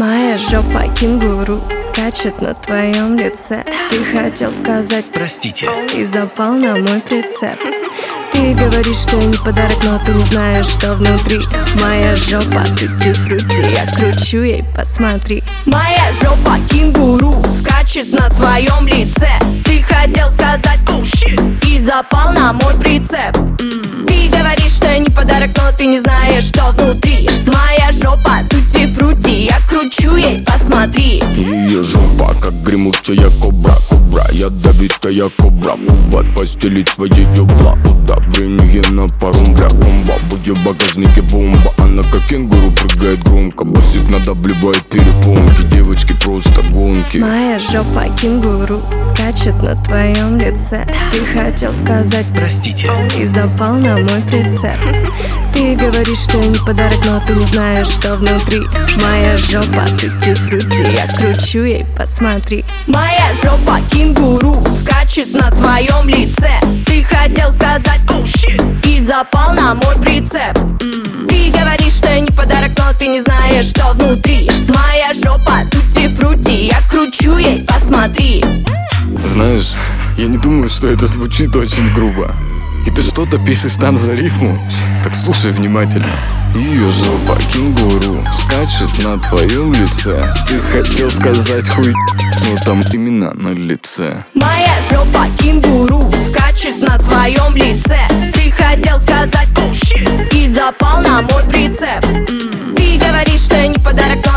Моя жопа кенгуру скачет на твоем лице. Ты хотел сказать простите и запал на мой прицеп. Ты говоришь, что я не подарок, но ты не знаешь, что внутри. Моя жопа тути-фрути, я кручу ей, посмотри. Моя жопа кенгуру скачет на твоем лице. Ты хотел сказать и запал на мой прицеп. Ты говоришь, что я не подарок, но ты не знаешь, что внутри. Моя жопа тути-фрути, я кручу ей, посмотри. Ее жопа, как гремучая кобра, кобра, ядовитая кобра. Бывает постелить свои юбла, удобрение на пару, бля, комба. В ее багажнике бомба, она как кенгуру прыгает громко. Басик надавливает перепонки, девочки просто гонки. Моя жопа кенгуру скачет на твоем лице. Ты хотел сказать простите и запал на мой прицеп. Ты говоришь, что я не подарок, но ты не знаешь, что внутри. Моя жопа тути-фрути, я кручу ей, посмотри. Моя жопа кенгуру скачет на твоем лице. Ты хотел сказать и запал на мой прицеп. Ты говоришь, что я не подарок, но ты не знаешь, что внутри. Моя жопа тути-фрути, я кручу ей, посмотри. Знаешь, я не думаю, что это звучит очень грубо. И ты что-то пишешь там за рифму. Так слушай внимательно. Ее жопа кенгуру скачет на твоем лице. Ты хотел сказать хуй, но там имена на лице. Моя жопа кенгуру скачет на твоем лице. Ты хотел сказать и запал на мой прицеп. Ты говоришь, что я не подарок,